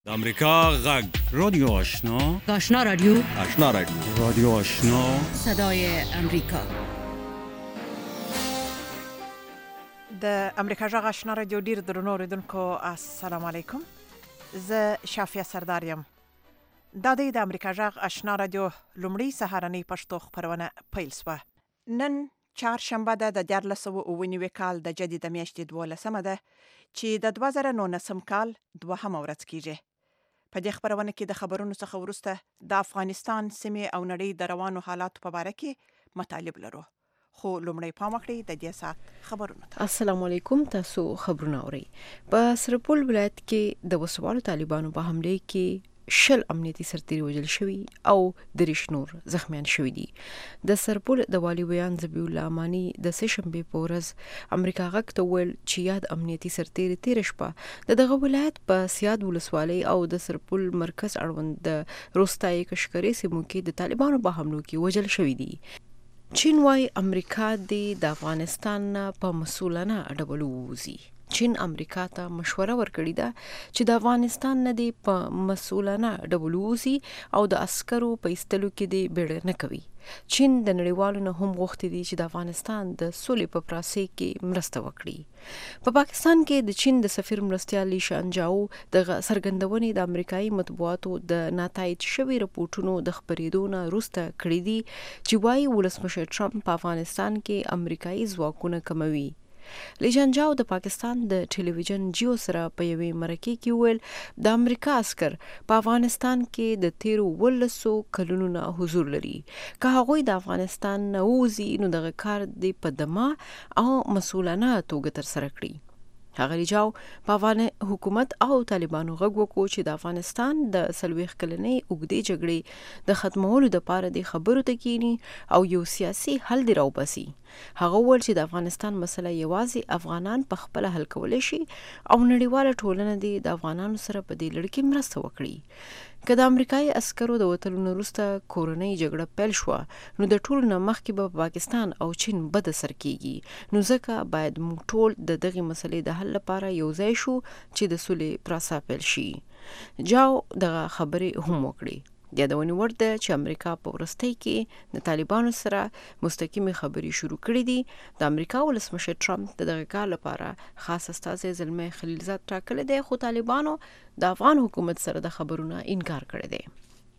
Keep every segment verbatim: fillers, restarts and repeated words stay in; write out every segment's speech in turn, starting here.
د امریکا غږ رادیو آشنا آشنا رادیو آشنا رادیو رادیو آشنا صدای امریکا. د امریکا غږ آشنا رادیو ډیر درنو اوریدونکو السلام علیکم. زه شافیه سردار یم. دا د امریکا غږ آشنا رادیو لومړی سهارنۍ پښتو خبرونه پیل شوه. نن چهارشنبه ده د دیارلس سوه اوه نوي کال د جدي د میاشتې دولسمه ده چې د دوه زره نولسم کال دوهمه ورځ کیږي. په دې خبرونه کې د خبرونو څخه وروسته د افغانستان سیمې او نړۍ د روانو حالاتو په اړه کې مطالب لرو. خو لومړی پام وکړئ د دې سات خبرونه ته. السلام علیکم. تاسو خبرونه اورئ. په سرپل ولایت کې د وسوالو طالبانو په حمله کې شل امنیتي سرتیري وژل شوي او دریش نور زخمیان شوي دي. د سرپل د والي ویان ذبیح الله امانی د سه شنبې په ورځ امریکا غږ ته وویل چې یاد امنیتي سرتیري تېره شپه د دغه ولایت په سیاد ولسوالۍ او د سرپل مرکز اړوند د روستایي کشکرې سیمو کې د طالبانو په حملو کې وژل شوي دي. چین وايي امریکا د افغانستان په مسؤلانه ډول ووځي. چین امریکا ته مشوره ورکړې ده چې د افغانستان نه دی په مسؤلانه ډول ووځي او د عسکرو په ایستلو کې دی بیړه نه کوي. چین د نړیوالو نه هم غوښتي دي چې د افغانستان د سولې په پروسې کې مرسته وکړي. په پاکستان کې د چین د سفیر مرستیال لی شانجاو د څرګندونې د امریکایي مطبوعاتو د ناتایید شوي رپورټونو د خبرېدو نه وروسته کړي دي چې وايي ولسمشر ټرمپ په افغانستان کې امریکایي ځواکونه کموي. لیجانجاو د پاکستان د ټلویزیون جیو سره په یوې مرکې کې ویل د امریکا عسکر په افغانستان کې د تیرو ولسو کلونو نه حضور لري. که هغوی د افغانستان نه ووځي نو دغه کار دی په دمه او مسؤلانه توګه ترسره کړي. هغه لیجاو په افغان حکومت او طالبانو غږ وکړو چې د افغانستان د څلوېښت کلنۍ اوږدې جګړې د ختمولو دپاره د خبرو ته کینی او یو سیاسي حل دی راوباسي. هغه وویل چې د افغانستان مسله یوازې افغانان په خپله حل کولی شي او نړیواله ټولنه دې د افغانانو سره په دې لړ کې مرسته وکړي. که د امریکایي عسکرو د وتلو نه وروسته کورنۍ جګړه پیل شوه نو د ټولو نه مخکې به پاکستان او چین بد اثر کیږي. نو ځکه باید موږ ټول د دغې مسلې د حل لپاره یو ځای شو چې د سولې پروسه پیل شي. جاو دغه خبرې هم وکړي. د یادونې وړ ده چې امریکا په وروستۍ کې د طالبانو سره مستقیمې خبرې شروع کړې دي. د امریکا ولسمشر ټرمپ د دغه کار لپاره خاص استازی زلمي خلیلزاد ټاکلی دی، خو طالبانو د افغان حکومت سره د خبرونو انکار کړی دی.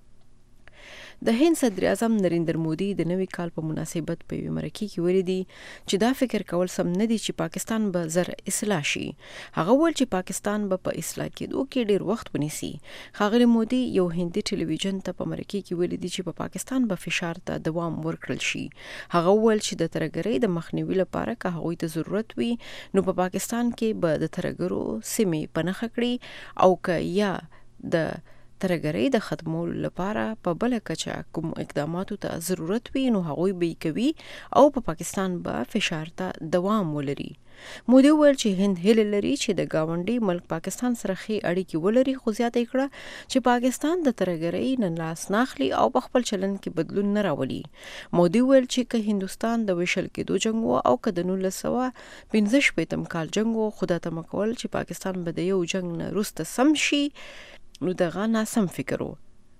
د هند صدر اعظم نریندر مودي د نوي کال په مناسبت په یوې مرکې کې ویلي دي چې دا فکر کول سم نه دي چې پاکستان به زر اصلاح شي. هغه وویل چې پاکستان به په اصلاح کېدو کې ډېر وخت ونیسي. ښاغلي مودي یو هندي ټلویزیون ته په مرکې کې ویلي دي چې په پاکستان به فشار ته دوام ورکړل شي. هغه وویل چې د ترهګرۍ د مخنیوي لپاره که هغوی ته ضرورت وي نو په پاکستان کې به د ترهګرو سیمې په نښه کړي او که یا د ترهګرۍ د ختمولو لپاره په بله کچه کوم اقداماتو ته ضرورت وي نو هغوی به یې کوي او په پاکستان به فشار ته دوام ولري. مودي وویل چې هند هیله لري چې د ګاونډي ملک پاکستان سره ښې اړیکې ولري، خو زیاته یې کړه چې پاکستان د ترهګرۍ نه لاس نه اخلي او په خپل چلند کې بدلون نه راولي. مودي وویل چې که هندوستان د ویشل کېدو جنګ و او که د نولس سوه پنځه شپېتم کال جنګ و، خو دا تمه کول چې پاکستان به د یو جنګ نه وروسته سم شي نو دغه ناسم فکر و.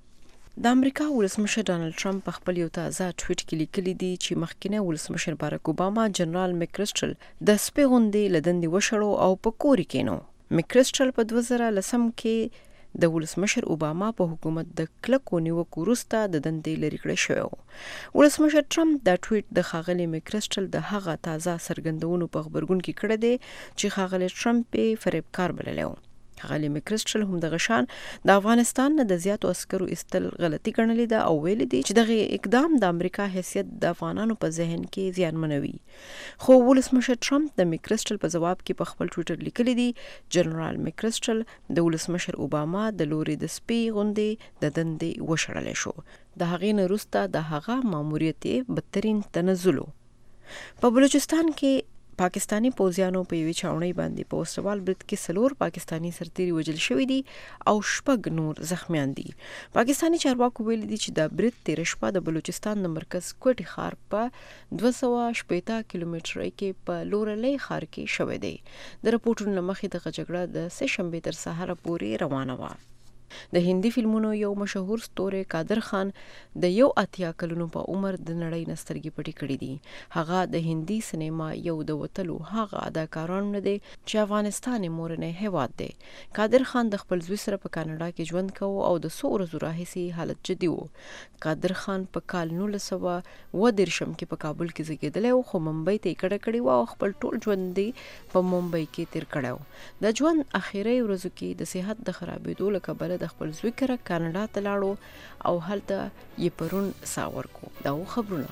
د امریکا ولسمشر ډانلډ ټرمپ په خپل یو تازه ټویټ کې لیکلي دي چې مخکینی ولسمشر باراک اوباما جنرال میکرسټل د سپي غوندې له دندې وشړو او په کور کې کېنو. میکرسټل په دوه زره لسم کې د ولسمشر اوباما په حکومت د کلکو نیوکو وروسته د دندې لرې کړی شوی و. ولسمشر ټرمپ دا ټویټ د ښاغلي میکرسټل د هغه تازه څرګندونو په غبرګون کې کړی دی چې ښاغلی ټرمپ یې فریبکار بللی و. ښاغلي میکرسټل هم دغه شان د افغانستان نه د زیاتو عسکرو ایستل غلطي ګڼلې ده او ویلي دي چې دغه اقدام د امریکا حیثیت د افغانانو په ذهن کې زیانمنوي. خو ولسمشر ټرمپ د میکرسټل په ځواب کې په خپل ټویټر لیکلي دي جنرال میکرسټل د ولسمشر اوباما د لوري د سپي غوندې د دندې وشړلی شو. د هغې نه وروسته د هغه ماموریت یې بدترین تنزل و. په بلوچستان کې پاکستانی پوځیانو په یوې چاونۍ باندې په وسوال برید کې څلور پاکستانی سرتیري وژل شوي دي او شپږ نور زخمیان دي. پاکستانی چارواکو ویلي دي چې دا برید تېره شپه د بلوچستان د مرکز کوټي ښار په دوه سوه شپېته کیلومترۍ کې په لورلی ښار کې شوی دی. د رپورټونو له مخې دغه جګړه د سه شنبې تر سهاره پورې روانه وه. د هندي فلمونو یو مشهور ستوری قادر خان د یو اتیا کلونو په عمر د نړۍ نسترګي پټي کړې دي. هغه د هندي سینما یو د وتلو هغه اداکاران نه دي چې افغانستان مورنه هیواد دی. قادر خان د خپل زوی سره په کاناډا کې ژوند کوي او د څو ورځو راهیسې حالت جدي وو. قادر خان په کال نولس سوه اوه دېرشم کې په کابل کې زیږېدلی و، خو ممبۍ ته یې کډه کړې وه او خپل ټول ژوند یې په ممبۍ کې تیر کړی و. د ژوند اخري ورځو کې د صحت د خرابېدو له کبله د خپل زوی کره کاناډا ته لاړو او هلته یې پرون ساه ورکړو. دا و خبرونه.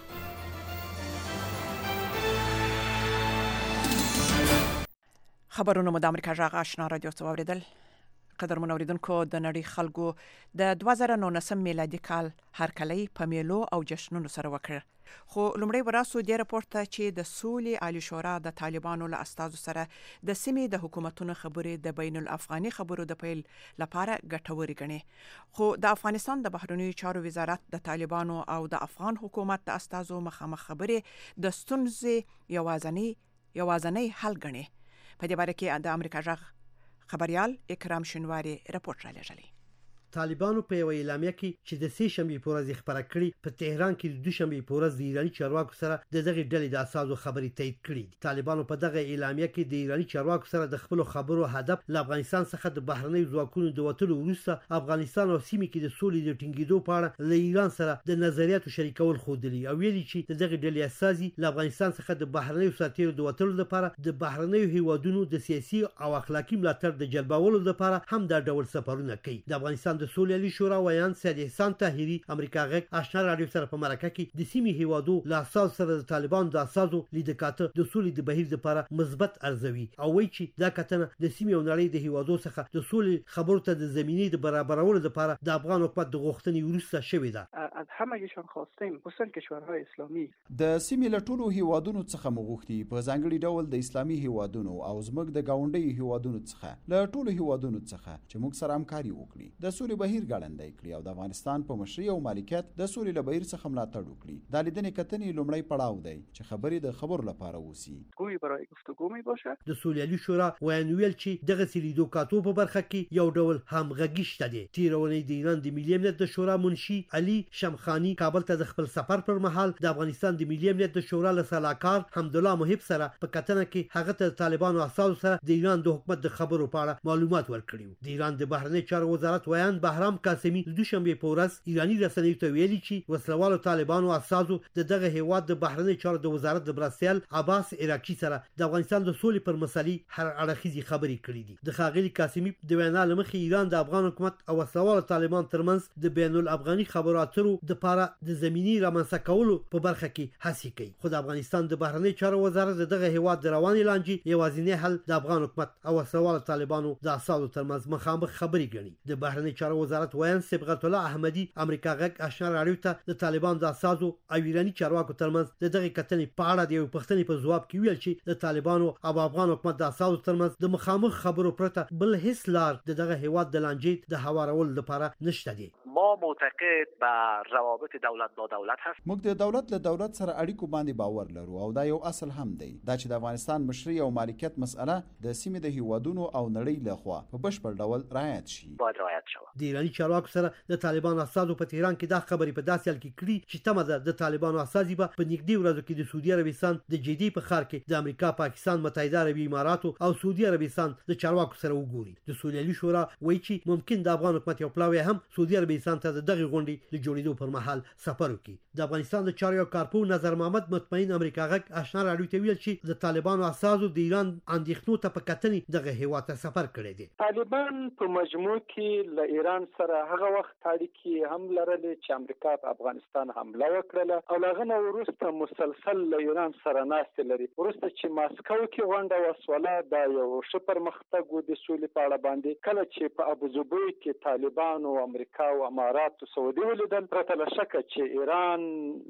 خبرونه مو د امریکا غږ آشنا رادیو څخه اوریدل. قدرمن اوریدونکو، د نړۍ خلکو د دوه زره نولسم میلادي کال هرکلی په میلو او جشنونو سره وکړ. خو لومړی وراسو د راپورټ ته چې د سولې عالی شورا د طالبانو له استازو سره د سیمې د حکومتونو خبرې د بین الافغاني خبرو د پیل لپاره ګټوري ګڼي. خو د افغانستان د بهرنیو چارو وزارت د طالبانو او د افغان حکومت د استازو مخامخ خبرې د ستونزې یوازنی یوازنی حل ګڼي. په دې باره کې د امریکا غږ خبريال اکرام شنواری رپورټ را لېږلی. طالبانو په یو اعلامیه کې چې د سې شنبې په ورځ خبره کړې په تهران کې د دوشنبې په ورځ د ایراني چارواکو سره د دغه ډلې د اساسو خبرې تایید کړې. طالبانو په دغه اعلامیه کې د ایراني چارواکو سره د خپل خبرو هدف له افغانستان څخه د بهرنۍ ځواکونو د وټلو وروسته افغانستان او سیمې کې د سولې د ټینګېدو په اړه له ایران سره د نظریاتو شریکول خوندلي او ویلي چې دغه ډلې اساسي له افغانستان څخه د بهرنۍ ساتیرو د وټلو لپاره د بهرنۍ هیوادونو د سیاسي او اخلاقی ملاتړ د جلبولو لپاره هم دا ډول سفرونه کوي. د افغانستان د سولې عالی شورا ویان سید احسان طاهری امریکا غږ آشنا رادیو سره په مرکه کې د سیمې هیوادو له اساس سره د طالبانو د اساسو لیدکاته د سولې د بهیر لپاره مثبت ارزوي او وایي چې دا کتنه د سیمې او نړۍ د هیوادو څخه د سولې خبرو ته د زمینې د برابرولو لپاره د افغان حکومت د غوښتنې وروسته شوې ده. از همه‌شان خواستیم خصوصا کشورهای اسلامی د سیمې له ټولو هیوادونو څخه مغوښتي په ځانګړي ډول د اسلامي هیوادونو او زموږ د گاونډي هیوادونو څخه له ټولو هیوادونو څخه چې موږ سره همکاري وکړي، د سولې بهیر ګړندی کړي او د افغانستان په مشرۍ او مالکیت د سولې له بهیر څخه ملاتړ وکړي. د لیدنې کتنې لومړی پړاو دی چې خبرې د خبرو لپاره وسی. گوی برای گفتگو می باشه. د سولې عالی شورا ویل چې دغه سلیدو کاتو په برخه کې یو ډول همغږي شته دي. تیرونی د ایران د ملي امنیت د شورا منشي علي شمخانی کابل ته د خپل سفر پر مهال د افغانستان د ملي امنیت د شورا له سلاکار حمدالله محب سره په کتنه کې هغه ته طالبانو اساسو سره د ایران د حکومت د خبرو په اړه معلومات ورکړي. د ایران د بهرنی چارو وزارت ویان بهرام قاسمی د دوشنبه په ورځ ایرانی رسنیو ته ویلي چې وسلوالو طالبانو اساسو د دغه هیواد د بهرنی چارو د وزارت د برسل عباس عراقي سره د افغانستان د سولې پر مسلې هر اړخیزي خبرې کړې دي. د خاغلی قاسمی د وینا لمخې ایران د افغان حکومت او وسلوالو طالبان ترمنځ د بین الافغاني خبرو اترو د لپاره د زمینی رامنځته کولو په برخه کې هڅې کوي. خو د افغانستان د بهرنی چارو وزارت دغه هیواد د رواني لانجې یوازینی حل د افغان حکومت او وسلوالو طالبانو د اساسو ترمنځ مخامخ خبرې ګڼي. د بهرنی چارو وزارت ویان صبغت الله احمدی امریکا غږ آشنا رادیو ته د طالبان د اساسو او ایرانی چارواکو ترمنځ د دغه کتنې په اړه د یو پښتني په ځواب کې ویل چې د طالبانو او افغان حکومت د اساسو ترمنځ د مخامخ خبرو پرته بل هیڅ لار د دغه هیواد د لانجې د هوارولو لپاره نشته دي. ما معتقد به روابط دولت با دولت هست. موږ د دولت له دولت سره اړیکو باندې باور لرو او دا یو اصل هم دی. دا چې د افغانستان مشرۍ او مالکیت مسأله د سیمې د هیوادونو او نړۍ له خوا په بشپړ ډول رعایت شي. باید رعایت شي. د ایرانی چارواکو سره د طالبانو اساسو په تهران کې دا خبرې په داسې حال کې کړي چې تمه ده د طالبانو اساسي به په نږدې ورځو کې د سعودي عربستان د جدي په ښار کې د امریکا، پاکستان، متحده عربي اماراتو او سعودي عربستان د چارواکو سره وګوري. د سولې عالی شورا وایي چې ممکن د افغان حکومت یو پلاوی هم سعودي عربستان ته دغه غونډې د جوړېدو پر مهال سفر وکړي. د افغانستان د چارو کارپو نظر محمد مطمئن امریکا غږ آشنا رادیو ته ویل چې د طالبانو اساسو د ایران اندېښنو ته په کتنې دغه هیواد ته سفر کړی دی. طالبان په مجموع کې له ایران سره هغه وخت اړیکې هم لرلې چې امریکا په افغانستان حمله وکړه او هغه نو وروسته مسلسل له ایران سره ناست لري. وروسته چې ماسکو کې غونډه وسوله دا یو ښه پرمختګ و د سولې په اړه باندې. کله چې په ابوظبي کې طالبان او امریکا او امارات او سعودي ولیدل، پرته له شکه چې ایران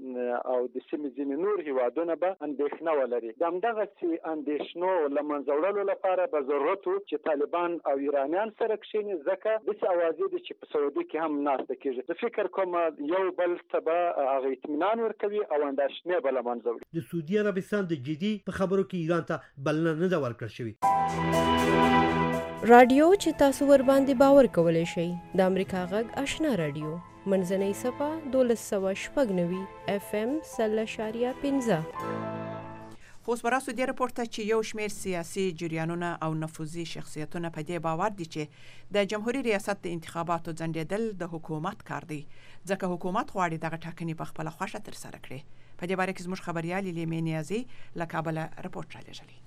او د سیمې ځینې نور هیوادونه به اندېښنه ولري. د همدغسې اندېښنو له منځه وړلو لپاره به ضرورت و چې طالبان او ایرانیان سره کښېني، ځکه داسې اوازې دي چې په سعودي کې هم ناسته کېږي. زه فکر کوم یو بل ته به هغه اطمینان ورکوي او اندېښنې به له منځه وړي. د سعودي عربستان د جدي په خبرو کې ایران ته بلنه نه ده ورکړل شوې. رادیو چې تاسو ور باندې باور کولای شئ د امریکا غږ آشنا رادیو منځنۍ صفه دولس سوه شپږ نوي اف ام سل اشاریه پنځه. خو اوس براسو دې رپورټ ته چې یو شمېر سیاسي جریانونه او نفوذي شخصیتونه په دې باور دي چې د جمهوریت ریاست د انتخاباتو ځنډېدل د حکومت کار دی، ځکه حکومت غواړي دغه ټاکنې په خپله خوښه ترسره کړي. په دې باره کې زموږ خبريال لیمې نیازي له کابله رپورټ رالیږلی.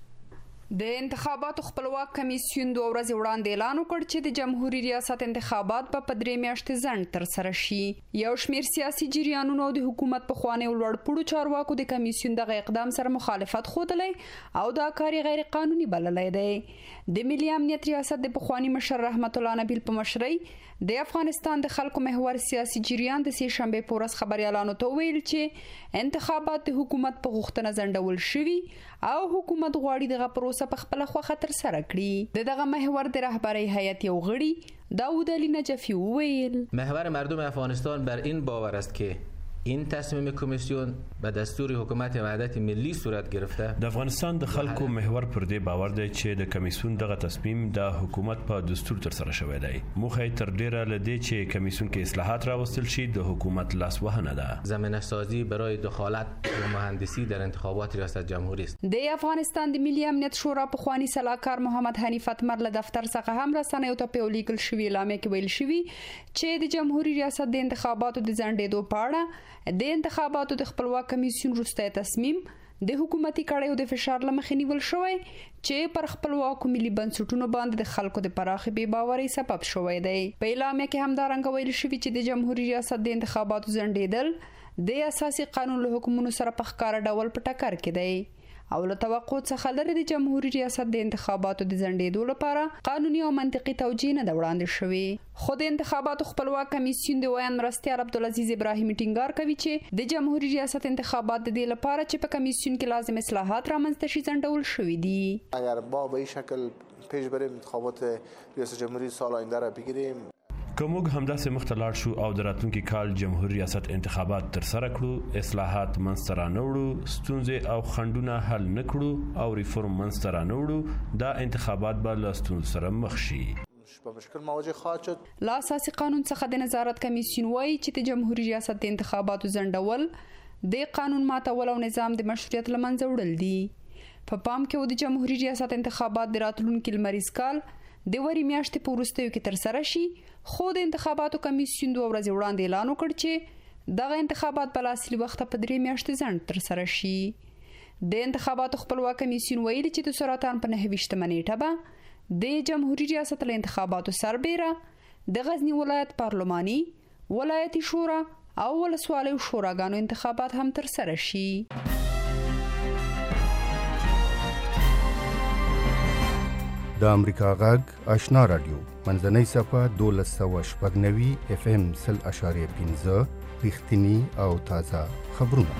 د انتخاباتو خپلواک کمیسیون دوه ورځې وړاندې اعلان وکړ چې د جمهوریت ریاست انتخابات په پدری میاشتې ځنډ تر سره شي. یو شمېر سیاسي جریانونو د حکومت په خوانې لوړپوړو چارواکو د کمیسیون دغه اقدام سره مخالفت خوده او دا کاری غیر قانوني بللی دی. د ملي امنیت ریاست د پخوانی مشر رحمت الله نبیل په مشرۍ د افغانستان د خلکو محور سیاسي جریان د سه شنبه په ورځ خبريالانو ته ویل چې انتخابات د حکومت په غوښتنه ځنډول شوي او حکومت غواړي دغه پروسه په خپل خوخه تر سره کړي. د دغه محور د رهبری هیئت یو غړي داوود علی نجفی ویل محور مردم افغانستان بر این باور است که این تصمیم کمیسیون به دستور حکومت وحدت ملی صورت گرفته. د افغانستان د خلکو محور پر دې باور دی چې د کمیسیون دغه تصمیم د حکومت په دستور تر سره شوی دی. موخه تر ډیره لدی چې کمیسیون کې اصلاحات راوستل شي د حکومت لاس وهنه ده. زمینه سازی برای دخالت و مهندسی در انتخابات ریاست جمهوری است. د افغانستان د ملي امنیت شورا په خواني سلاکار محمد حنیف اتمر له دفتر څخه هم رسنیو ته په لیکل شوی اعلامیه کې ویل شوی چې د جمهوریت ریاست د انتخاباتو د ځنډېدو په اړه د انتخاباتو د خپلواک کمیسیون وروستی تصمیم د حکومتي کړیو د فشار لمخې نیول شوی چې پر خپلواکو ملي بنسټونو باندې د خلکو د پراخې بې باورۍ سبب شوی دی. په اعلامیه کې همدارنګه ویل شوی چې د جمهوریت ریاست د انتخاباتو ځنډېدل د اساسي قانون له حکمونو سره په ښکاره ډول په ټکر کې دی او له توقع څخه لري د جمهوریت ریاست د انتخاباتو د ځنډېدو لپاره قانوني او منطقي توجیه نه وړاندې شوې. خو د انتخاباتو خپلواک کمیسیون د ویان مرستیال عبدالعزیز ابراهیمي ټینګار کوي چې د جمهوریت ریاست انتخابات د دې لپاره چې په کمیسیون کې لازم اصلاحات رامنځته شي ځنډول شوي دي. اگر ما به این شکل پیش بریم انتخابات ریاست جمهوری سال آینده را بگیریم که موږ همداسې مخته لاړ شو او د راتلونکي کال جمهوریت ریاست انتخابات تر سره کړو، اصلاحات منځته رانوړو، ستونزې او خنډونه حل نه کړو او ریفورم منځته رانوړو، دا انتخابات به له ستونزو سره مخ شي. په مشکل مواجه خواهد شد. لا اساسي قانون څخه د نظارت کمیسیون وایي چې د جمهوریت ریاست د انتخاباتو ځنډول د قانون ماتول او نظام د مشروعیت له منځه وړل دي. په پا پام کې و د جمهوریت ریاست انتخابات د راتلونکي لمریز کال د وری میاشتې په وروستیو کې تر سره شي، خو د انتخاباتو کمیسیون دوه ورځې وړاندې اعلان وکړ چې دغه انتخابات په اصلي وخت په درې میاشتې ځنډ تر سره شي. د انتخاباتو خپلواک کمیسیون ویلي چې د سرطان په نهه ویشتمه نیټه به د جمهوریت ریاست له انتخاباتو سربېره د غزنی ولایت پارلماني، ولایتي شورا او ولسوالیو شوراګانو انتخابات هم تر سره شي. د امریکا غږ آشنا رادیو منځنۍ صفه دولس سوه شپږ نوي اف ام سل اشاریه پنځه رښتینی او تازه خبرونه.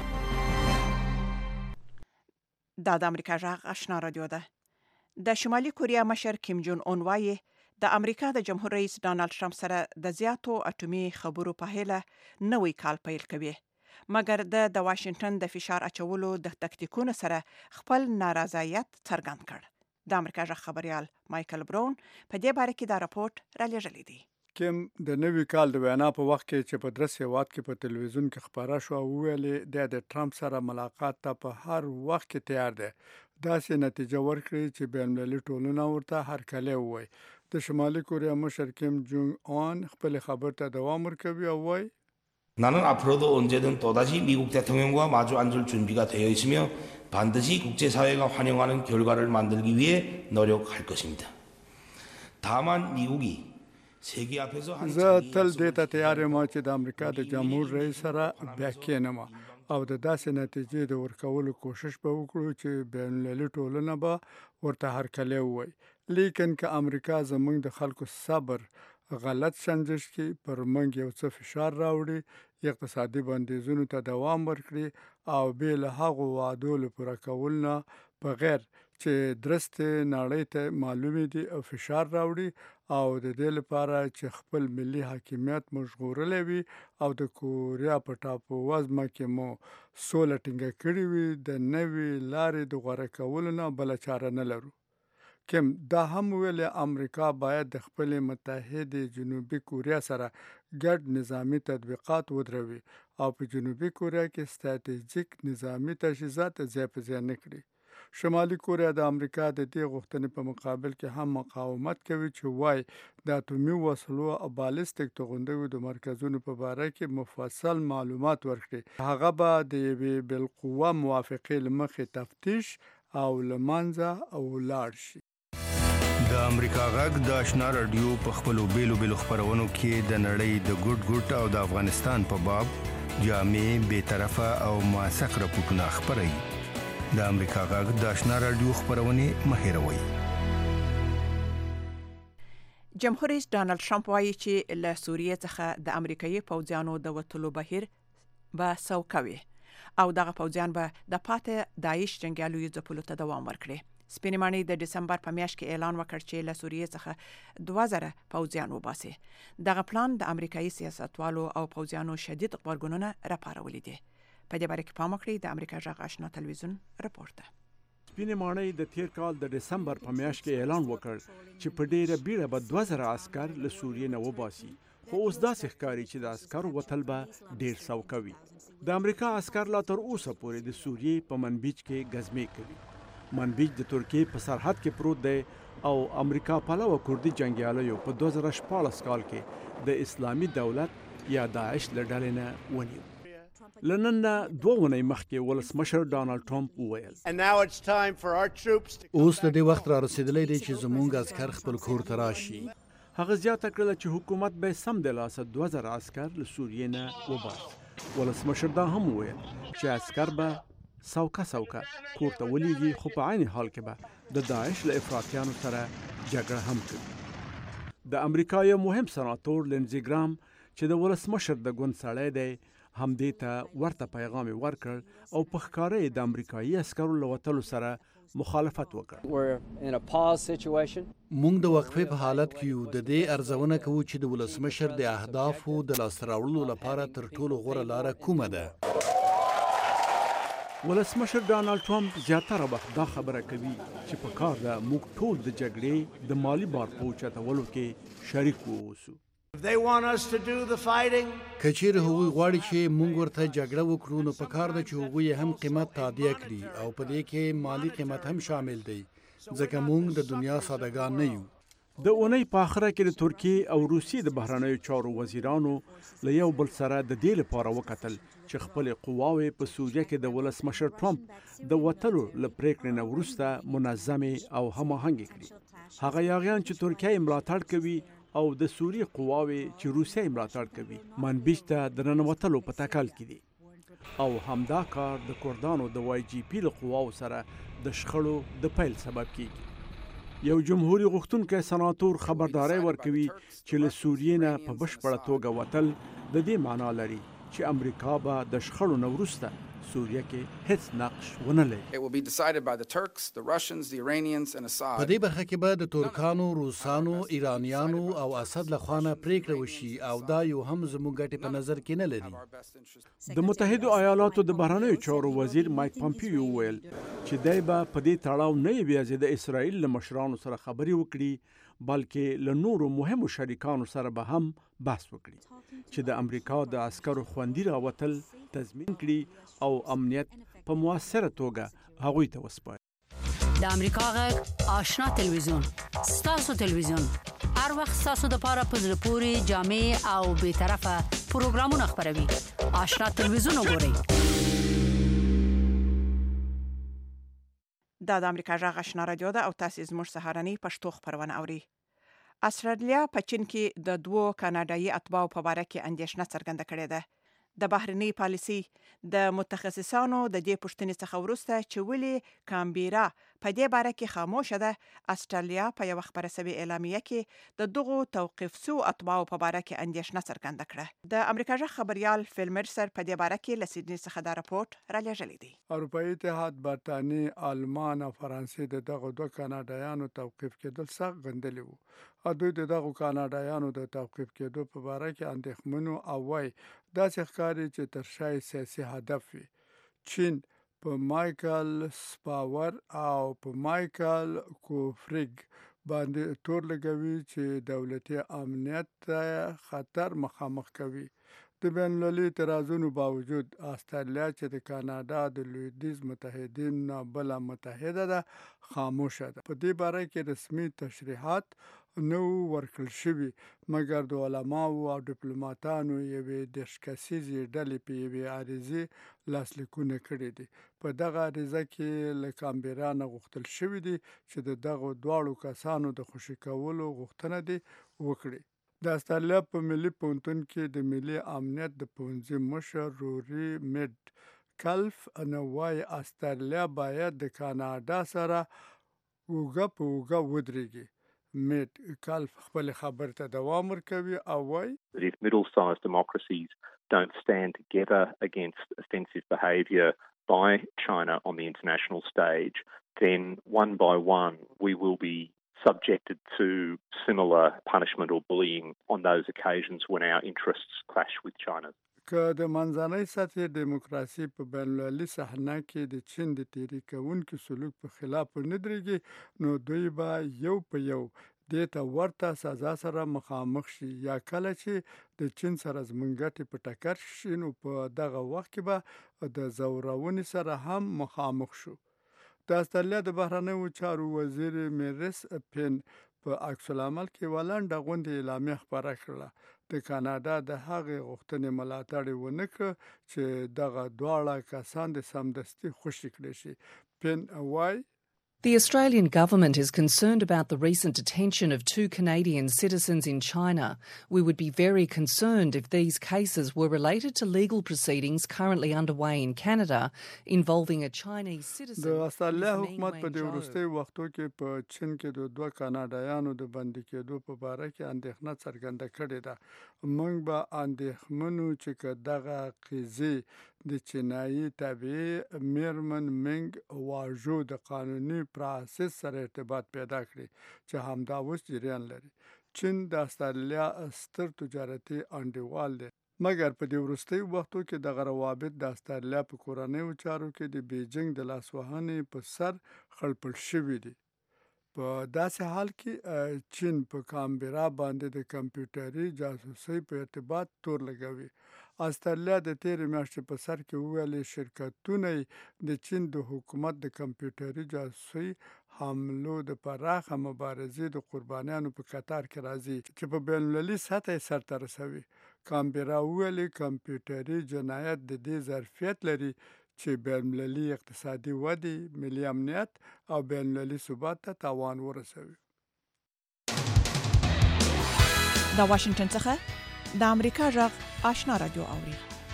دا د امریکا غږ آشنا رادیو ده. د شمالي کوریا مشر کیم جون اون وایي د امریکا د جمهور رئیس ډانلډ ټرمپ سره د زیاتو اټومي خبرو په هیله نوې کال پیل کوي، مګر د د واشنگټن د فشار اچولو د تکتیکونو سره خپل نارضایت څرګند کړ. د امریکا ژغ خبريال مایکل براون په دې باره کې دا راپورټ را لېږلی دی. کیم د نوي کال د وینا په وخت کې چې په درس هیواد کې په تلویزیون کې خبره شو ویلې د د ټرمپ سره ملاقات ته په هر وخت کې تیار دی. داسې نتیجه ورکړي چې بین المللي ټولنه ورته هرکلی ووایي. د شمالي کوریا مشر کیم جونگ اون خپل خبر ته دوام ورکوي او وایي 나는 앞으로도 언제든 또다시 미국 대통령과 마주 앉을 준비가 되어 있으며 반드시 국제사회가 환영하는 결과를 만들기 위해 노력할 것입니다. 다만 미국이 세계 앞에서 한 زه تل دې ته تیار یم چې د امریکا د جمهور رئیس سره بیا کېنم او د داسې نتیجې د ورکولو کوشش به وکړو چې بین المللي ټولنه به ورته هرکلی ووایي. لیکن که امریکا زموږ د خلکو صبر غلط سنجش کې پر موږ یو څه فشار راوړي، اقتصادي بندیزونو ته دوام ورکړي او بې له هغو وعدو له پوره کولو نه بغیر چې درستې نړۍ ته معلومې دي او فشار راوړي او د دې لپاره چې خپل ملي حاکمیت مو ژغورلی وي او د کوریا په ټاپو وزمه کې مو سوله ټینګه کړې وي، د نوې لارې د غوره کولو نه بله چاره نه لرو. کیم دا هم ویل امریکا باید د خپل متحد جنوبي کوریا سره ګډ نظامی تطبیقات ودروي او په جنوبي کوریا کې ستراتیژیک نظامی تجهیزات ځای په ځای نه کړي. شمالي کوریا د امریکا د دې غوښتنې په مقابل کې هم مقاومت کوي چې وای د اتومي وسلو او بالستیک توغندیو د مرکزونو په باره کې مفصل معلومات ورکړي. هغه به د یوې بالقوه موافقې له مخې تفتیش او لمانځه او لاړ شي. د امریکا غږ د آشنا رادیو په خپلو بیلو بیلو خبرونو کې د نړۍ د ګډ ګډ او د افغانستان په باب جامع بې طرفه او موثق راپورټونه خپروي. د امریکا غږ د آشنا رادیو خبرونه مه هېروئ. جمهور رئیس ډانلډ ټرمپ وایي چې له سوریې څخه د امریکایي پوځیانو د وټلو بهیر به سوکوي او دغه پوځیان به د پاتې داعش جنگیالیو ځپلو ته دوام ورکړي. سپینې ماڼۍ د دسمبر په میاشت کې اعلان وکړ چې له سوریې څخه دوه زره پوځیان وباسي. دغه پلان د امریکایي سیاستوالو او پوځیانو شدید غبرګونونه راپارولي دي. په دې باره کې پام وکړئ. د امریکا غږ آشنا تلویزیون رپورټ ده. سپینې ماڼۍ د تیر کال د دسمبر په میاشت کې اعلان وکړ چې په ډیره بیړه به دوه زره عسکر له سوریې نه وباسي، خو اوس داسې ښکاري چې د عسکرو وتل به ډیر سوکوي. د امریکا عسکر لا تر اوسه پورې د سوریې په منبیج کې ګزمې کوي. منبیج د ترکیې په سرحد کې پروت دی او امریکا پلوه کردي جنگیالیو په دوه زره شپاړس کال کې د اسلامي دولت یا داعش له ډلې نه ونیو. له نن نه دوه اونۍ مخکې ولسمشر ډانلډ ټرمپ وویل اوس د دې وخت را رسېدلی دی چې زموږ عسکر خپل کور ته راشي. هغه زیاته کړله چې حکومت به سم د لاسه دوه زره عسکر له سوریې نه وباسي. ولسمشر دا هم وویل چې عسکر به سوکه سوکه کور ته ولیږي، خو په عین حال کې به د داعش له افراطیانو سره جګړه هم کوي. د امریکا یو مهم سناتور لینزي ګرام چې د ولسمشر د ګوند سړی دی همدې ته ورته پیغام ورکړ او په ښکاره د امریکایي عسکرو له وتلو سره مخالفت وکړ. موږ د وقفې په حالت کې یو. د دې ارزونه کوو چې د ولسمشر د اهدافو د لاسته راوړلو لپاره تر ټولو غوره لاره کومه ده. ولسمشر ډانلډ ټرمپ زیاتره وخت دا خبره کوي چې په کار ده موږ ټول د جګړې د مالی بار په اوچتولو کې شریک واوسو. که چیرې هغوی غواړي چې موږ ورته جګړه وکړو، نو په کار ده چې هغوی هم قیمت تعدیه کړي او په دې کې مالی قیمت هم شامل دی، ځکه موږ د دنیا سادهګان نه یو. د اونۍ په آخره کې د ترکیې او روسیې د بهرنیو چارو وزیرانو له یو بل سره د دې لپاره وکتل چې خپل قواوې په سوریه کې د ولسمشر ټرمپ د وتلو له پریکړې نه وروسته منظمې او هماهنګې کړي. هغه یاغیان چې ترکیه ملاتړ کوي او د سوریې قواوې چې روسیه ملاتړ کوي منبیج ته د ننوتلو په تکل کې دي او همدا کار د کردانو د وای جی پی له قواو سره د شخړو د پیل سبب کیږي. یو جمهوریت غوښتونکی سناتور خبرداري ورکوي چې له سوریې نه په بشپړه توګه وتل د دې معنا لري چې امریکا به د شخړو نه وروسته سوریه کې هیڅ نقش ونه لري. په دې برخه کې به د ترکانو، روسانو، ایرانیانو او اسد له خوا نه پریکړه وشي او دا یو هم زموږ ګټې په نظر کې نه لري. د متحده ایالاتو د بهرنیو چارو وزیر مایک پامپیو وویل چې دی به په دې تړاو نه یوازې د اسرائیل له مشرانو سره خبرې وکړي بلکې له نورو مهمو شریکانو سره به هم بحث وکړي چې د امریکا د عسکرو خوندي راوتل تضمین کړي او امنیت په موثره توګه هغوی ته وسپاري. د امریکا غږ آشنا تلویزیون ستاسو تلویزیون هر وخت ستاسو د پاره په زړه پورې جامع او بې طرفه پروګرامونه خپروي. آشنا تلویزیون وګورئ. دا د امریکا غږ آشنا رادیو ده او تاسو زموږ سهارنی پښتو خبرونه اورئ. استرالیا په چین کې د دوو کاناډایي اتباعو په باره کې اندېښنه څرګنده کړې ده. د بهرنی پالیسي د متخصصانو د دې پوښتنې څخه وروسته چې ولې کامبيرا په دې باره کې خاموشه ده، استرالیا په یو خبره سوي اعلامیه کې د دغو توقيف سو اتباعو په باره کې اندېښنه څرګنده کړه. د امریکا ژغ خبريال فیل مرسر په دې باره کې له سیدنی څخه دا راپورټ را لېږلی دی. اروپאי اتحاد، برتانیې، آلمان او فرانسې د دغه دوه کاناډایانو توقيف کېدل سخت غندلي وو. دوی د دغه کاناډایانو د توقيف کېدو په باره کې اندېښمنو او وای داسې ښکاري چې تر شای سیاسي هدف وي. چین په مایکل سپاور او په مایکل کوفریګ باندې تور لګوي چې دولتي امنیت ته خطر مخامخ کوي. د بین المللي اعتراضونو باوجود استرالیا چې د کاناډا د لویدیځ متحدین نه بله متحده ده خاموشه ده. په دې باره کې رسمي تشریحات نو ورکړل شوي، مګر د علماو او ډیپلوماتانو یوې دېرش کسیزې ډلې په یوې عریضې لاسلیکونه کړي دي. په دغه عریضه کې له کامبرا نه غوښتل شوي دي چې د دغو دواړو کسانو د خوشي کولو غوښتنه دې وکړي. د استرالیا په ملي پوهنتون کې د ملي امنیت د پوهنځي مشر روري میډ کلف نه وایي استرالیا باید د کاناډا سره اوږه په اوږه ودرېږي. میډ کلف خپل خبرې ته دوام ورکوي او وایي If middle-sized democracies don't stand together against offensive behaviour by China on the international stage, then one by one we will be subjected to similar punishment or bullying on those occasions when our interests clash with China's. که د منځنۍ سطحې دیموکراسي په بین المللي صحنه کې د چین د تیری کوونکي سلوک په خلاف نه درېږي، نو دوی به یو په یو دې ته ورته سزا سره مخامخ شي، یا کله چې د چین سره زموږ ګټې په ټکر شي نو په دغه وخت کې به د زورونې سره هم مخامخ شو. د استرالیا د بهرنیو چارو وزیر میریس پین په عکس العمل کې یوه لنډه غونډې اعلامیه خپره کړله. د کاناډا د هغې غوښتنې ملاتړ یې ونه کړ چې دغه دواړه کسان د سمدستي خوشي کړی شي. پین وایي The Australian government is concerned about the recent detention of two Canadian citizens in China. We would be very concerned if these cases were related to legal proceedings currently underway in Canada involving a Chinese citizen. د استرالیا حکومت په دې وروستیو وختو کې په چین کې د دوه کاناډایانو د بندي کېدو په باره کې اندېښنه څرګنده کړې ده. موږ به اندېښمنو چې که دغه قضیې د چینایي تابعې میرمن منګ واژو د قانوني پروسس سره ارتباط پیدا کړي چې همدا اوس جریان لري. چین د استرالیا ستر تجارتي انډیوال دی، مګر په دې وروستیو وختو کې دغه روابط د استرالیا په کورنیو چارو کې د بیجینګ د لاسوهنې په سر خړپړ شوي دي. په داسې حال کې چین په کامبرا باندې د کمپیوټري جاسوسۍ په ارتباط تور لګوي. استرالیا د تیرې میاشتې په سر کې وویلې شرکتونه د چین د حکومت د کمپیوټري جاسوسۍ حملو د پراخه مبارزې د قربانیانو په قطار کې راځي چې په بین المللي سطح یې سرته رسوي. کامبرا وویلې کمپیوټري جنایت د دې ظرفیت لري چې بین المللي اقتصادي ودې، ملي امنیت او بین المللي ثبات ته تاوان ورسوي. د واشنگټن څخه د امریکا غږ آشنا رادیو اوري.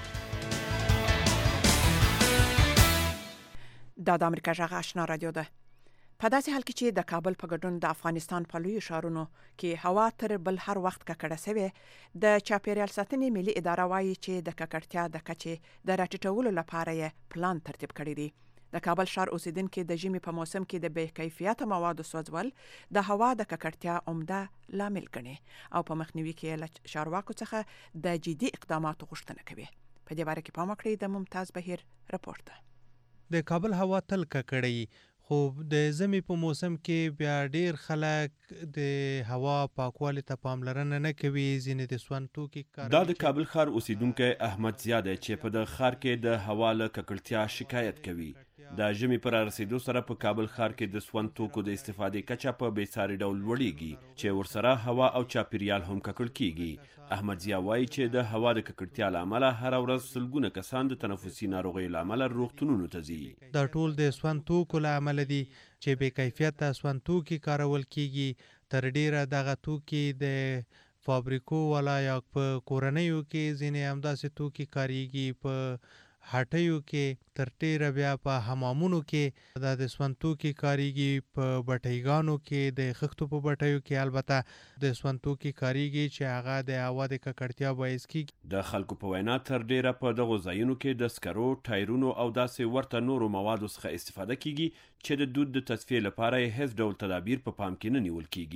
دا د امریکا غږ آشنا رادیو ده. په داسې حال کې چې د کابل په ګډون د افغانستان په لوی ښارونو کې هوا تر بل هر وخت ککړه شوې، د چاپیریال ساتنې ملي اداره وایي چې د ککړتیا د کچې د راټیټولو لپاره یې پلان ترتیب کړی دی. د کابل ښار اوسیدونکو د ژمي په موسم کې د بې کیفیته موادو سوځول د هوا د ککړتیا عمده لامل ګڼي او په مخنیوي کې له چارواکو څخه د جدي اقداماتو غوښتنه کوي. په دې باره کې پام وکړئ. د ممتاز بهیر رپورت. د کابل هوا تل ککړی، خو د ژمي په موسم کې بیا ډیر خلک د هوا پاکوالي ته پاملرنه نه کوي. ځینې د سون توکي کار دا د کابل ښار اوسیدونکی احمد زیاد چې په د ښار کې د هوا له ککړتیا شکایت کوي. د ژمي پر رسیدو سره په کابل ښار کې د سون توکو د استفادې کچه په بېساري ډول لوړیږي چې ورسره هوا او چاپیریال هم ککړ کیږي. احمد زیا وایي چې د هوا د ککړتیا له امله هره ورځ سلګونه کسان د تنفسي ناروغیو له امله روغتونونو ته ځي. دا ټول د سون توکو له امله دي چې بې کیفیته سون توکي کارول کیږي. تر ډیره دغه توکي د فابریکو ولا یا په کورنیو کې ځینې همداسې توکي کاریږي، په هټیو کې، تر ډیره بیا په حمامونو کې دا د سون توکي کاریږي، په بټیګانو کې، د خښتو په بټیو کې البته د سون توکي کاریږي چې هغه د هوا د ککړتیا باعث کیږي. د خلکو په وینا تر ډیره په دغو ځایونو کې د سکرو، ټایرونو او داسې ورته نورو موادو څخه استفاده کیږي چې د دود د تصفیې لپاره هیڅ ډول تدابیر په پام کې نه نیول کیږي.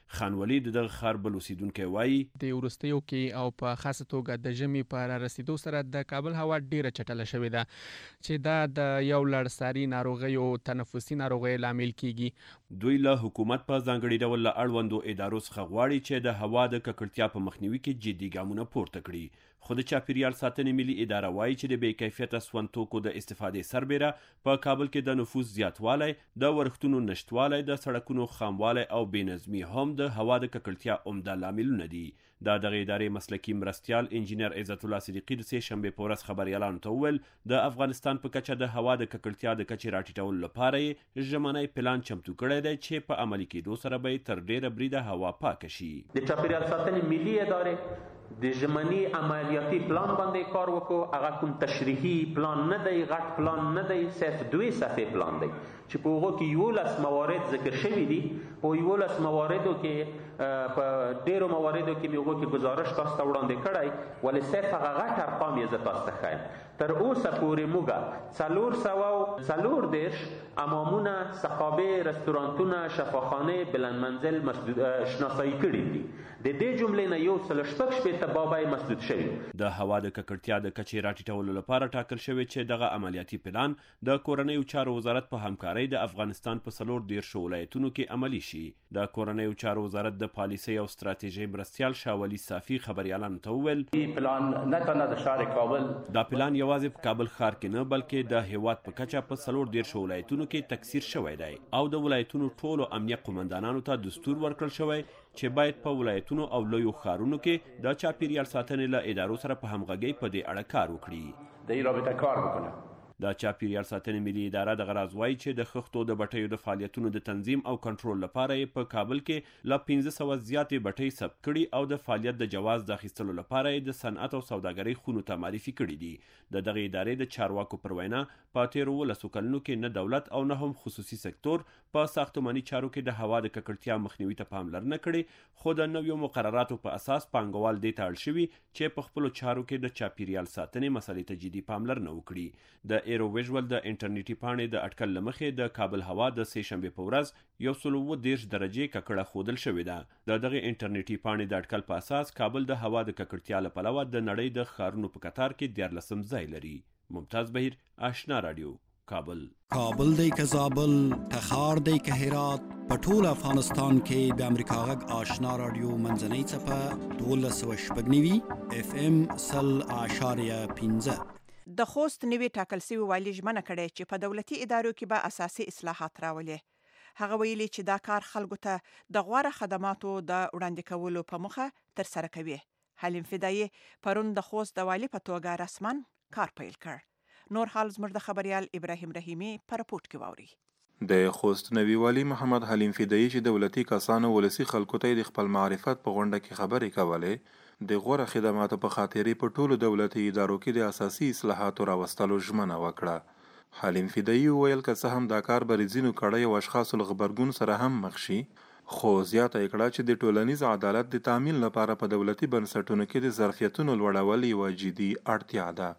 خانولي دغه خار بل اوسیدونکو وایي د ورستیو کې او په خاصه توګه د ژمي په رسیدو سره د کابل هوا ډیره چټله شوې ده چې دا د یو لړساري ناروغیو تنفسي ناروغیو لامل کیږي. دوی له حکومت په ځانګړي ډول له اړوندو ادارو څخه غواړي چې د هوا د ککړتیا په مخنیوي کې جدي ګامونه پورته کړي. خو د چاپیریال ساتنې ملي اداره وایي چې د بې کیفیته سون توکو د استفادې سربیره په کابل کې د نفوس زیاتوالی، د ورښتونو نشتوالی، د سړکونو خاموالی او بې نظمي هم د هوا د ککړتیا عمده لاملونه دي. دا دغه ادارې مسلکي مرستیال انجینر عزت الله صدیقي د سې شنبې په ورځ خبریالانو ته وویل د افغانستان په کچه د هوا د ککړتیا د کچې راټیټولو لپاره یې ژمنی پلان چمتو کړی دی چې په عملي کېدو سره به تر ډیره بریده هوا پاکه شي. د چاپیریال ساتنې ملي ادارې د ژمني عملیاتي پلان باندې کار وکړو. هغه کوم تشریحي پلان نه دی، غټ پلان نه دی، صرف دوی صفحې پلان دی چې په هغو کې یولس موارد ذکر شوي دي. په یولس مواردو کې په ډیرو مواردو کې مې هغو کې ګزارش تاسو ته وړاندې کړی، ولې صرف هغه غټ ارقام یې زه تاسو ته ښیم. تر اوسه پورې موږ څلور سوه څلور دېرش امامونه، سقابې، رستورانتونه، شفاخانې، بلند منزل شناسایي کړي دي. د دې جملې نه یو سل شپږ شپېته بابای مسدود شوي. د هوا د ککړتیا د کچې راټیټولو لپاره ټاکل شوی چې دغه عملیاتي پلان د کورنیو چارو وزارت په همکارۍ د افغانستان په څلور دېرشو ولایتونو کې عملي شي. د کورنیو چارو وزارت د پالیسۍ او ستراتیژۍ مرستیال شاولي صافي خبریالانو ته وویل پلان نه تنها د ښار کابل، دا پلان یوازې په کابل ښار کې نه بلکې د هیواد په کچه په څلور دېرشو ولایتونو کې تکثیر شوی دی او د ولایتونو ټولو امنیه قومندانانو ته دستور ورکړل شوی چې باید په ولایتونو او لویو ښارونو کې د چاپیریال ساتنې له ادارو سره په همغږۍ په دې اړه کار وکړي. د دې رابطه کار وکړي. د چاپیریال ساتنې ملي اداره دغه راز وایي چې د خښتو د بټیو د فعالیتونو د تنظیم او کنټرول لپاره یې په کابل کې له پنځه سوه زیاتې بټۍ ثبت کړي او د فعالیت د جواز د اخیستلو لپاره یې د صنعت او سوداګرۍ خونو ته معرفي کړي دي. د دغې ادارې د چارواکو پر وینا په تېرو ولسو کلونو کې نه دولت او نه هم خصوصي سکتور په ساختماني چارو کې د هوا د ککړتیا مخنیوي ته پاملرنه کړې، خو د نویو مقرراتو په اساس پانګوال دې ته اړ شوي چې په خپلو چارو کې د چاپیریال ساتنې مسلې ته جدي پاملرنه وکړي. د ایرو ویژول د انټرنیټي پاڼې د اټکل له مخې د کابل هوا د سې شنبې په ورځ یو سل اووه دېرش درجې ککړه ښودل شوې ده. د دغې انټرنیټي پاڼې د اټکل په اساس کابل د هوا د ککړتیا له پلوه د نړۍ د ښارونو په کتار کې دیارلسم ځای لري. ممتاز بهیر، آشنا رادیو، کابل. کابل دی که زابل، تخار دی که هرات، په ټول افغانستان کې د امریکا غږ آشنا رادیو منځنۍ څپه دولس سوه شپږ نوي اف ام سل اعشاریه پنځه. د خوست نوي ټاکل سوي والي ژمنه کړې چې په دولتي ادارو کې به اساسي اصلاحات راولي. هغه ویلي چې دا کار خلکو ته د غوره خدماتو د وړاندې کولو په موخه ترسره کوي. حلیم فدایي پرون د خوست د والي په توګه رسماً کار پیل کړ. نور حال زموږ د خبریال ابراهیم رحیمی په راپورټ کې واوري. د خوست نوي والي محمد حلیم فدایي چې دولتي کسانو ولسی خلکو ته د خپل معرفت په غونډه کې خبرې کولې، د غوره خدماتو په خاطر په ټولو دولتي ادارو کې د اساسي اصلاحاتو راوستلو ژمنه وکړه. حلیم فدایي وویل که څه هم دا کار به ځینو کړیو اشخاصو له غبرګون سره هم مخ شي، خو زیاته یې کړه چې د ټولنیز عدالت د تامین لپاره په دولتي بنسټونو کې د ظرفیتونو لوړول یوه جدي اړتیا ده.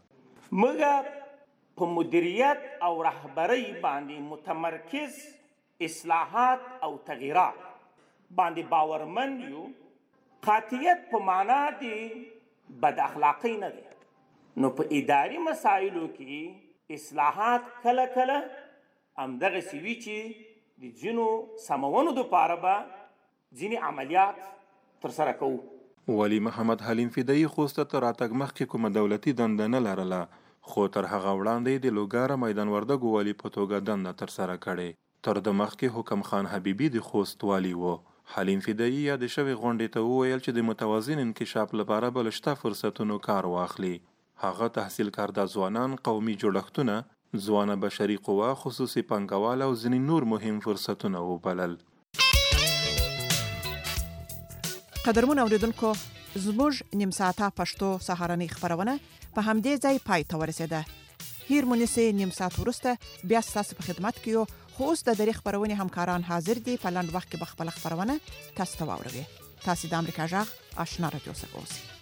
موږ په مدیریت او رهبرۍ باندې متمرکز اصلاحات او تغییرات باندې باورمند یو. قاطعیت په معنا دی بد اخلاقی نه دی. نو په اداري مسایلو کې اصلاحات کله کله همدغه سوي چې د ځینو سمونو دپاره به ځینې عملیات ترسره کوو. والي محمد حلیم فدایي خوست ته راتګ مخکې کومه دولتي دنده نه لرله، خو تر هغه وړاندې د لوګاره میدان وردګو والي په توګه دنده ترسره کړې. تر د مخکې حکم خان حبیبي د خوست والي و. حلیم فدایي یاد شوی غونډې ته وویل چې د متوازن انکشاف لپاره به له شته فرصتونو کار واخلي. هغه تحصیل کرده ځوانان، قومي جوړښتونه، ځوانه بشري قوه، خصوصي پانګوال او ځینې نور مهم فرصتونه وبلل. قدرمن اوریدونکو، زموږ نیم ساعته پښتو سهارنۍ خبرونه په همدې ځای پای ته ورسېده. هیر مونږه نیم ساعت وروسته بیا ستاسو په خدمت کې یو. خو اوس د درې خبرونې همکاران حاضر دي. په لنډ وخت کې به خپله خبرونه تاسو ته واوروي. تاسو د امریکا غږ آشنا رادیو څخه اوسئ.